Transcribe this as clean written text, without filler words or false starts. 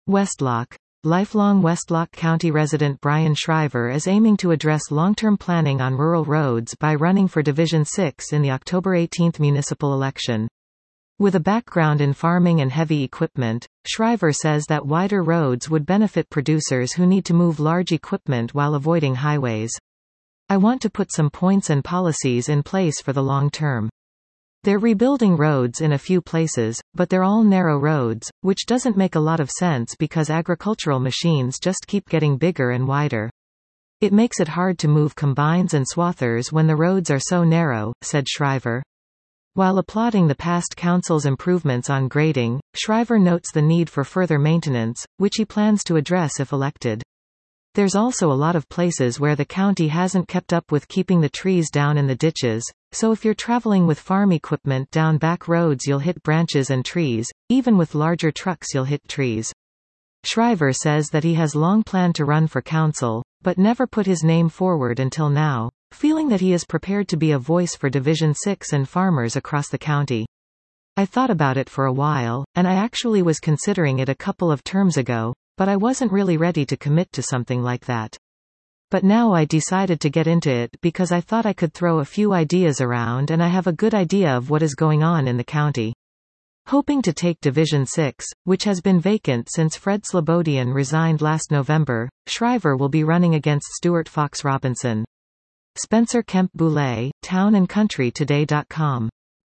Westlock. Lifelong Westlock County resident Brian Shriver is aiming to address long-term planning on rural roads by running for Division 6 in the October 18 municipal election. With a background in farming and heavy equipment, Shriver says that wider roads would benefit producers who need to move large equipment while avoiding highways. I want to put some points and policies in place for the long term. They're rebuilding roads in a few places, but they're all narrow roads, which doesn't make a lot of sense because agricultural machines just keep getting bigger and wider. It makes it hard to move combines and swathers when the roads are so narrow, said Shriver. While applauding the past council's improvements on grading, Shriver notes the need for further maintenance, which he plans to address if elected. There's also a lot of places where the county hasn't kept up with keeping the trees down in the ditches, so if you're traveling with farm equipment down back roads you'll hit branches and trees, even with larger trucks you'll hit trees. Shriver says that he has long planned to run for council, but never put his name forward until now, feeling that he is prepared to be a voice for Division 6 and farmers across the county. I thought about it for a while, and I actually was considering it a couple of terms ago, but I wasn't really ready to commit to something like that. But now I decided to get into it because I thought I could throw a few ideas around and I have a good idea of what is going on in the county. Hoping to take Division 6, which has been vacant since Fred Slobodian resigned last November, Shriver will be running against Stuart Fox Robinson. Spencer Kemp Boulay, townandcountrytoday.com